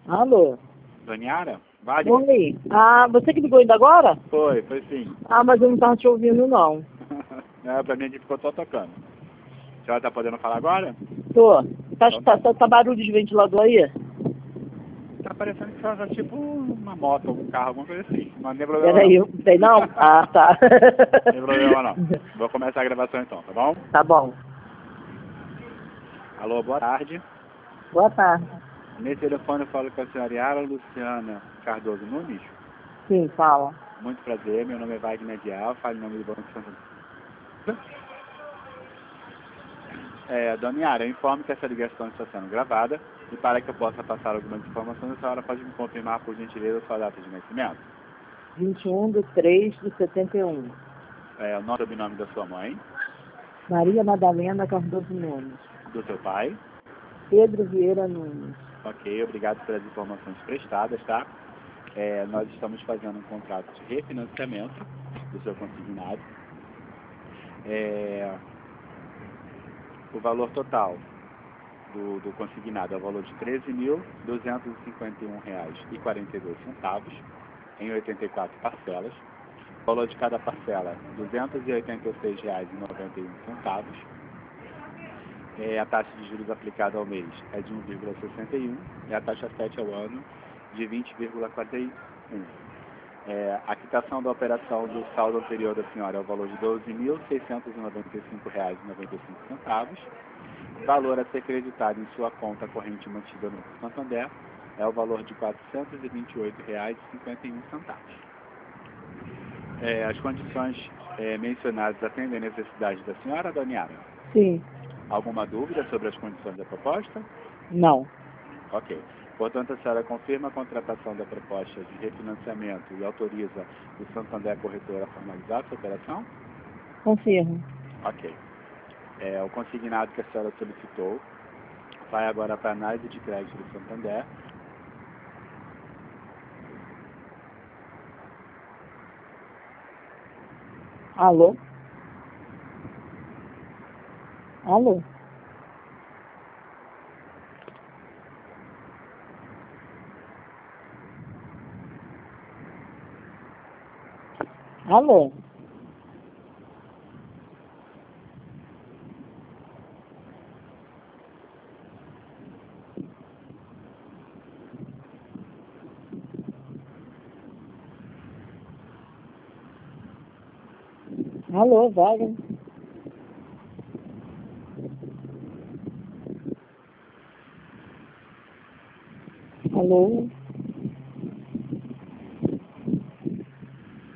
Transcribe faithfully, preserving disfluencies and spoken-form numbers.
Alô? Daniara? Vale? Oi. Ah, você que ligou ainda agora? Foi, foi sim. Ah, mas eu não estava te ouvindo, não. É, pra mim a gente ficou só tocando. A senhora tá podendo falar agora? Tô. Tá, Então tá, tá. tá, tá barulho de ventilador aí? Tá parecendo que só tipo uma moto, algum carro, alguma coisa assim. Mas não tem problema Peraí, não. eu... Tem não? Ah, tá. Não tem problema não. Vou começar a gravação então, tá bom? Tá bom. Alô, boa tarde. Boa tarde. Nesse telefone eu falo com a senhora Yara Luciana Cardoso Nunes. Sim, fala. Muito prazer, meu nome é Wagner Dial, falo em nome do Banco de Santo. É, Dona Yara, eu informo que essa ligação está sendo gravada e para que eu possa passar algumas informações, a senhora pode me confirmar, por gentileza, a sua data de nascimento. vinte e um de três de setenta e um. É, o nome e sobrenome da sua mãe, Maria Madalena Cardoso Nunes. do seu pai. Pedro Vieira Nunes. Ok, obrigado pelas informações prestadas, tá? É, nós estamos fazendo um contrato de refinanciamento do seu consignado. É, o valor total do, do consignado é o valor de treze mil duzentos e cinquenta e um reais e quarenta e dois centavos, em oitenta e quatro parcelas. O valor de cada parcela é duzentos e oitenta e seis reais e noventa e um centavos. É, a taxa de juros aplicada ao mês é de um vírgula sessenta e um e a taxa sete ao ano de vinte vírgula quarenta e um. É, a quitação da operação do saldo anterior da senhora é o valor de doze mil seiscentos e noventa e cinco reais e noventa e cinco centavos. O valor a ser creditado em sua conta corrente mantida no Santander é o valor de quatrocentos e vinte e oito reais e cinquenta e um centavos. É, as condições é, mencionadas atendem a necessidade da senhora, Dona Yara? Sim. Alguma dúvida sobre as condições da proposta? Não. Ok. Portanto, a senhora confirma a contratação da proposta de refinanciamento e autoriza o Santander Corretor a formalizar essa operação? Confirmo. Ok. É, o consignado que a senhora solicitou vai agora para a análise de crédito do Santander. Alô? Alô? Alô? Alô, Wagner? Alô?